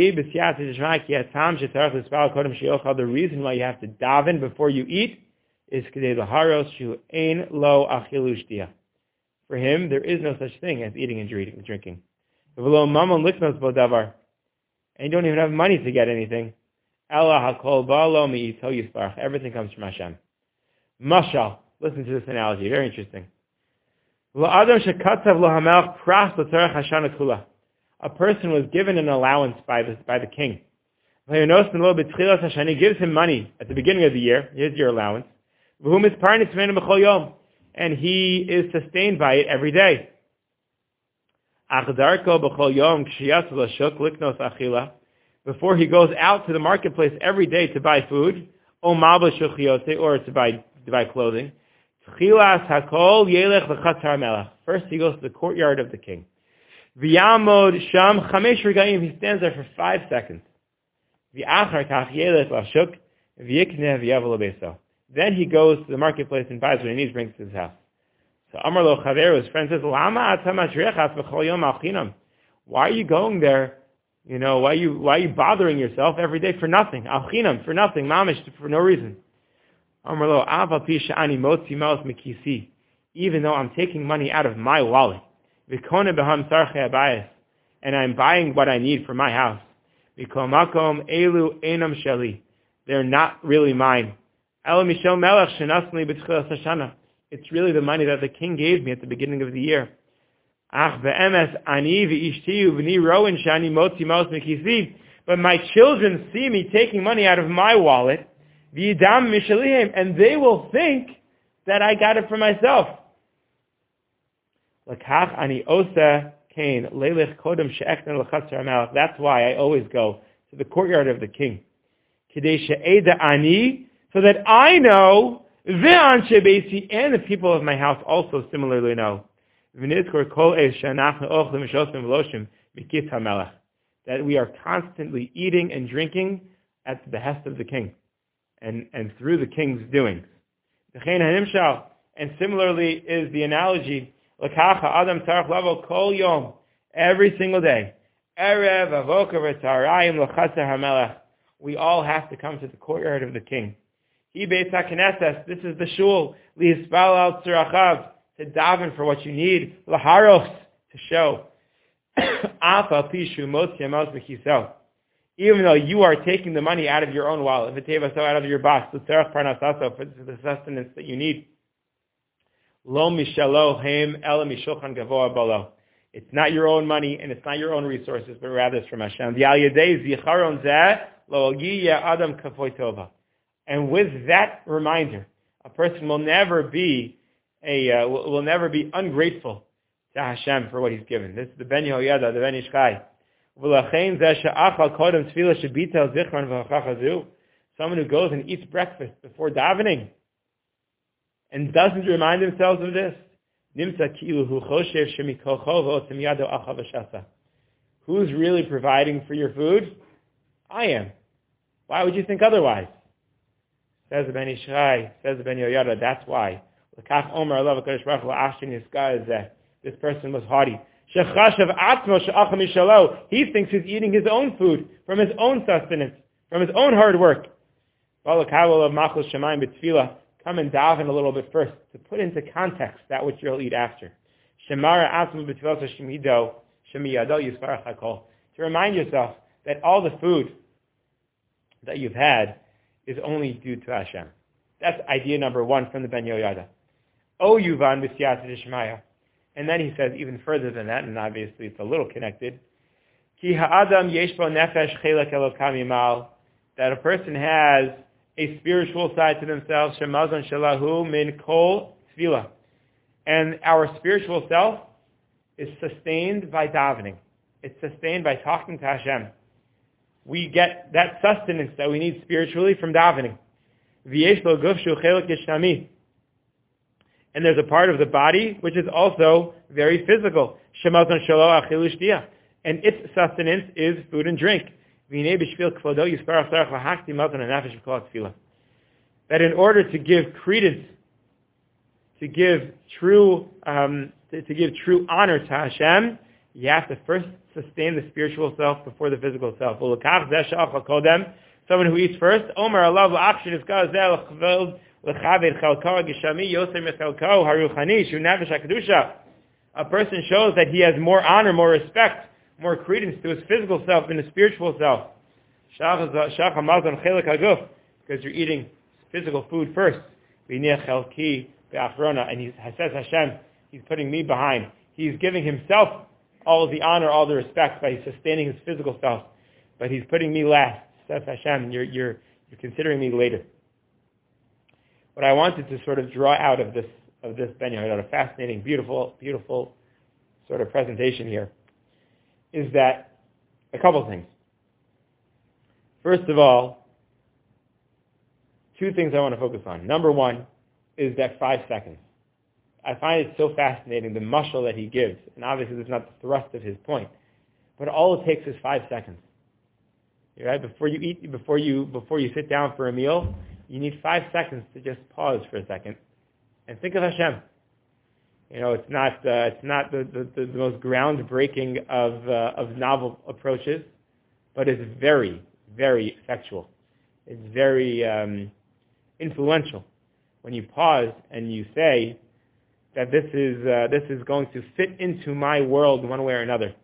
S1: reason why you have to daven before you eat is for him, there is no such thing as eating and drinking. And you don't even have money to get anything. Everything comes from Hashem. Mashal, listen to this analogy, very interesting. A person was given an allowance by the king. He gives him money at the beginning of the year. Here's your allowance. And he is sustained by it every day. Before he goes out to the marketplace every day to buy food, or to buy clothing, first he goes to the courtyard of the king. He stands there for 5 seconds. Then he goes to the marketplace and buys what he needs, brings to his house. So Amar lo Chaver, his friend says, why are you going there? Why are you bothering yourself every day for nothing? Al-chinam, for nothing, mamish, for no reason. Amar lo even though I'm taking money out of my wallet, and I'm buying what I need for my house, they're not really mine. It's really the money that the king gave me at the beginning of the year. But my children see me taking money out of my wallet, and they will think that I got it for myself. That's why I always go to the courtyard of the king. So that I know, and the people of my house also similarly know, that we are constantly eating and drinking at the behest of the king, and through the king's doings. And similarly is the analogy, every single day, we all have to come to the courtyard of the king. This is the shul, to daven for what you need, to show. Even though you are taking the money out of your own wallet, out of your box, for the sustenance that you need. It's not your own money and it's not your own resources, but rather it's from Hashem. And with that reminder, a person will never be ungrateful to Hashem for what He's given. This is the Ben Yehoyada, the Ben Ishchai. Someone who goes and eats breakfast before davening and doesn't remind themselves of this, Who's really providing for your food? I am. Why would you think otherwise? Says the Ben Ishai, says the Ben Yoyada, that's why. This person was haughty. He thinks he's eating his own food from his own sustenance, from his own hard work. Come and daven a little bit first to put into context that which you'll eat after. To remind yourself that all the food that you've had is only due to Hashem. That's idea number one from the Ben Yoyada. O Yuvan b'siyata d'shmaya. And then he says even further than that, and obviously it's a little connected. Ki ha'adam yesh bo nefesh chelak elokam yimal. That a person has a spiritual side to themselves. Shemazon shalahu min kol tefillah. And our spiritual self is sustained by davening. It's sustained by talking to Hashem. We get that sustenance that we need spiritually from davening. And there's a part of the body which is also very physical. And its sustenance is food and drink. That in order to give credence, to give true honor to Hashem, you have to first sustain the spiritual self before the physical self. Someone who eats first, Omer Allah a person shows that he has more honor, more respect, more credence to his physical self than his spiritual self. Because you're eating physical food first. And he says Hashem, he's putting me behind. He's giving himself all of the honor, all the respect by sustaining his physical self. But he's putting me last. Says Hashem, you're considering me later. What I wanted to sort of draw out of this Ben Yoyada, a fascinating, beautiful sort of presentation here, is that a couple things. First of all, two things I want to focus on. Number one is that 5 seconds. I find it so fascinating, the mashal that he gives, and obviously this is not the thrust of his point, but all it takes is 5 seconds. Right? Before you eat, before you sit down for a meal, you need 5 seconds to just pause for a second and think of Hashem. It's not the most groundbreaking of novel approaches, but it's very, very effectual. It's very influential when you pause and you say that this is going to fit into my world one way or another.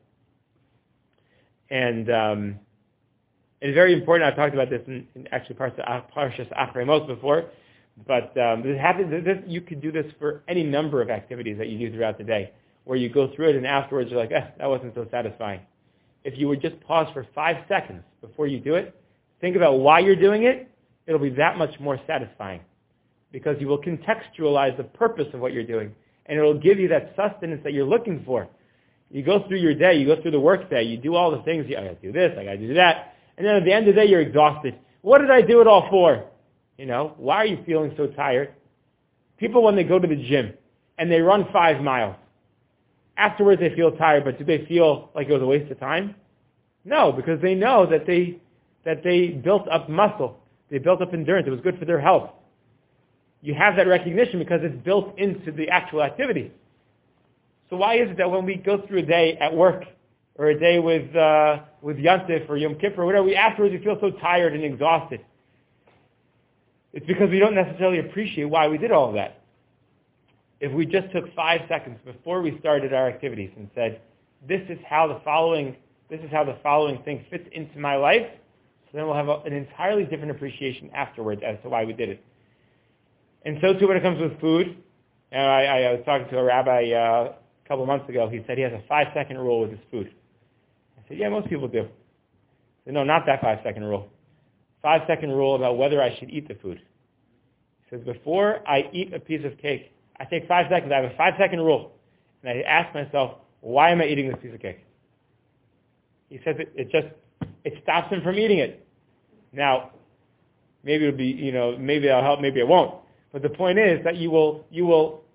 S1: And it's very important. I've talked about this in actually Parshas Achrei Mos before, but you could do this for any number of activities that you do throughout the day, where you go through it and afterwards you're like, that wasn't so satisfying. If you would just pause for 5 seconds before you do it, think about why you're doing it, it'll be that much more satisfying, because you will contextualize the purpose of what you're doing, and it'll give you that sustenance that you're looking for. You go through your day, you go through the work day, you do all the things, I got to do this, I got to do that, and then at the end of the day you're exhausted. What did I do it all for? Why are you feeling so tired? People, when they go to the gym and they run 5 miles, afterwards they feel tired, but do they feel like it was a waste of time? No, because they know that they built up muscle, they built up endurance, it was good for their health. You have that recognition because it's built into the actual activity. So why is it that when we go through a day at work, or a day with Yantif or Yom Kippur or whatever, afterwards we feel so tired and exhausted? It's because we don't necessarily appreciate why we did all of that. If we just took 5 seconds before we started our activities and said, this is how the following thing fits into my life, so then we'll have an entirely different appreciation afterwards as to why we did it. And so too when it comes with food. I was talking to a rabbi a couple of months ago. He said he has a 5-second rule with his food. I said, yeah, most people do. I said, no, not that 5-second rule. 5-second rule about whether I should eat the food. He says, before I eat a piece of cake, I take 5 seconds. I have a 5-second rule. And I ask myself, why am I eating this piece of cake? He says it stops him from eating it. Now, maybe it'll be, maybe it'll help, maybe it won't. But the point is that you will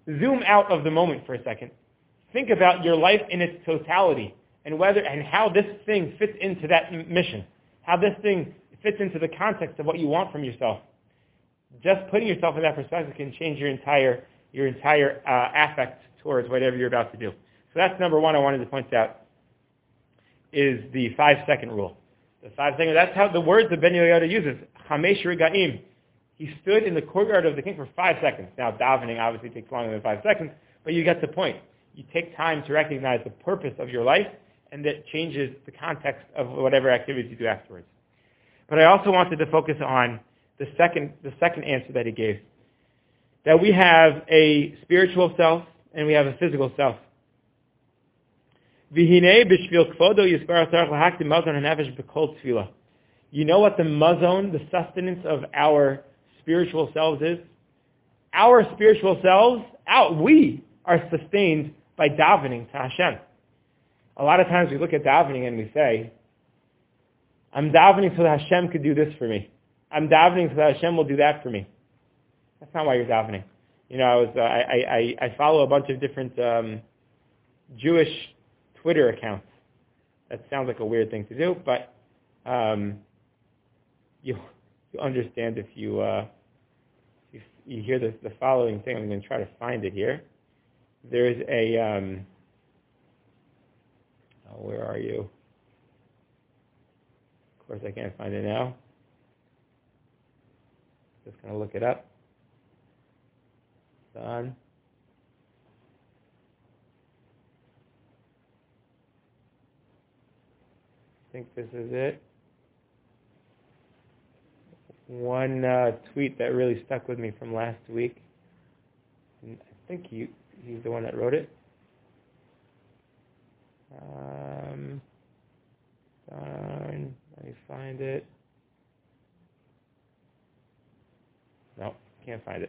S1: zoom out of the moment for a second. Think about your life in its totality and how this thing fits into that mission, how this thing fits into the context of what you want from yourself. Just putting yourself in that perspective can change your entire affect towards whatever you're about to do. So that's number one I wanted to point out, is the 5-second rule. The 5-second, that's how the words that Ben Yehoyada uses, Chamesh Regaim. He stood in the courtyard of the king for 5 seconds. Now davening obviously takes longer than 5 seconds, but you get the point. You take time to recognize the purpose of your life, and that changes the context of whatever activities you do afterwards. But I also wanted to focus on the second answer that he gave, that we have a spiritual self and we have a physical self. You know what the mazon, the sustenance of our spiritual selves is? Our spiritual selves, we are sustained by davening to Hashem. A lot of times we look at davening and we say, I'm davening so that Hashem could do this for me. I'm davening so that Hashem will do that for me. That's not why you're davening. You know, I follow a bunch of different Jewish Twitter accounts. That sounds like a weird thing to do, but you understand if you hear the following thing. I'm going to try to find it here. There's a where are you? Of course, I can't find it now. Just going to look it up. Done. I think this is it. One tweet that really stuck with me from last week. And I think he's the one that wrote it. Let me find it. No, can't find it.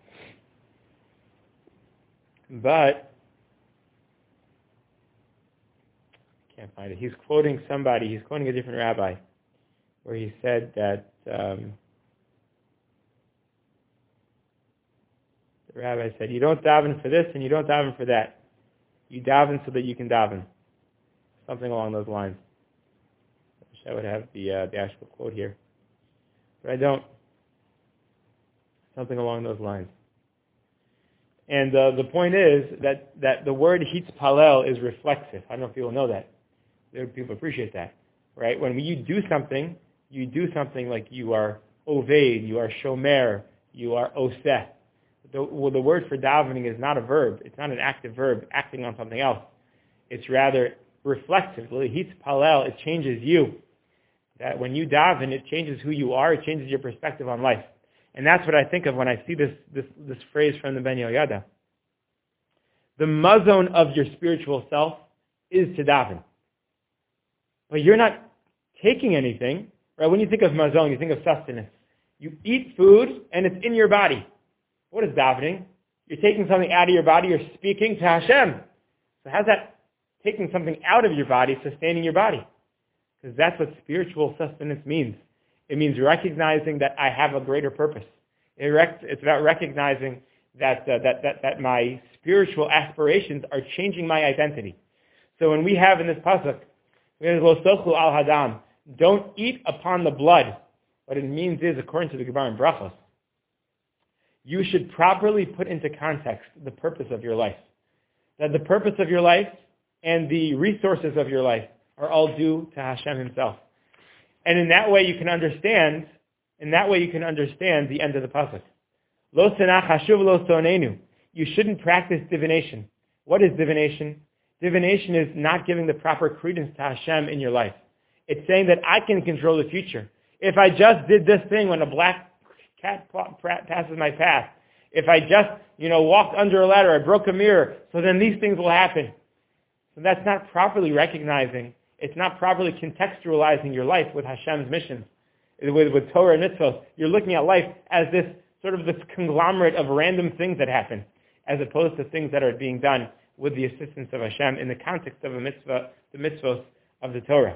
S1: But I can't find it. He's quoting somebody. He's quoting a different rabbi, where he said that the rabbi said, "You don't daven for this and you don't daven for that. You daven so that you can daven." Something along those lines. I wish I would have the actual quote here, but I don't. Something along those lines. And the point is that the word hitzpalel is reflexive. I don't know if people know that. People appreciate that, right? When you do something like you are oved, you are shomer, you are oseh. The word for davening is not a verb. It's not an active verb acting on something else. It's rather reflexive. Hitzpalel, it changes you. That when you daven, it changes who you are. It changes your perspective on life. And that's what I think of when I see this phrase from the Ben Yehoyada. The mazon of your spiritual self is to daven. But you're not taking anything, right? When you think of mazon, you think of sustenance. You eat food and it's in your body. What is davening? You're taking something out of your body, you're speaking to Hashem. So how's that taking something out of your body sustaining your body? Because that's what spiritual sustenance means. It means recognizing that I have a greater purpose. It's about recognizing that my spiritual aspirations are changing my identity. So when we have in this pasuk, we have lo sochlu al hadam, don't eat upon the blood. What it means is, according to the Gemara in Brachos, you should properly put into context the purpose of your life. That the purpose of your life and the resources of your life are all due to Hashem Himself. And in that way you can understand the end of the pasuk. Lo senach hashuv lo sonenu. You shouldn't practice divination. What is divination? Divination is not giving the proper credence to Hashem in your life. It's saying that I can control the future. If I just did this thing when a black cat passes my path, if I just, walked under a ladder, I broke a mirror, so then these things will happen. So that's not properly recognizing. It's not properly contextualizing your life with Hashem's mission, with Torah and mitzvot. You're looking at life as this conglomerate of random things that happen, as opposed to things that are being done with the assistance of Hashem in the context of a mitzvah, the mitzvot of the Torah.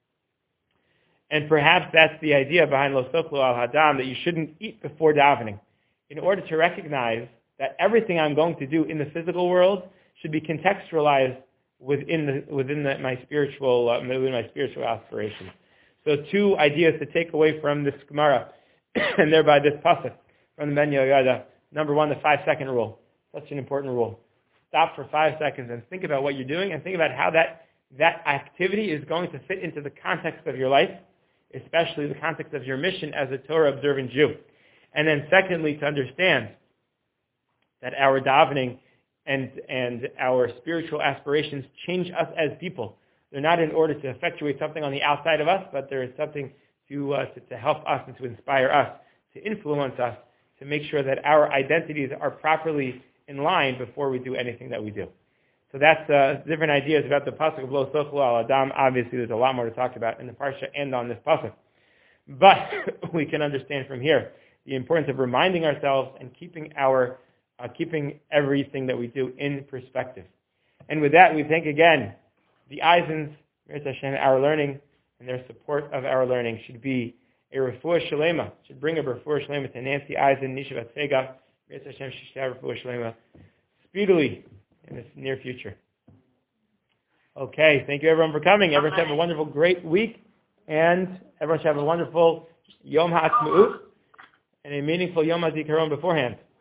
S1: And perhaps that's the idea behind Lo Sochlu Al Hadam, that you shouldn't eat before davening, in order to recognize that everything I'm going to do in the physical world should be contextualized within my spiritual aspirations. So 2 ideas to take away from this Gemara, and thereby this pasuk from the Ben Yehoyada. Number 1, the 5-second rule. Such an important rule. Stop for 5 seconds and think about what you're doing, and think about how that activity is going to fit into the context of your life, especially the context of your mission as a Torah-observant Jew. And then secondly, to understand that our davening and our spiritual aspirations change us as people. They're not in order to effectuate something on the outside of us, but there is something to help us and to inspire us, to influence us, to make sure that our identities are properly in line before we do anything that we do. So that's different ideas about the pasuk of Lo Sochlo Al Adam. Obviously, there's a lot more to talk about in the parsha and on this pasuk. But we can understand from here the importance of reminding ourselves and keeping everything that we do in perspective. And with that, we thank again the Eisens, our learning, and their support of our learning should be a refuah shalema, should bring a refuah shalema to Nancy Eisen, Nisha Vatsega, Hashem should have refuah shalema speedily in the near future. Okay, thank you everyone for coming. Everyone should have a wonderful, great week, and everyone should have a wonderful Yom HaAtzmaut and a meaningful Yom HaZikaron beforehand.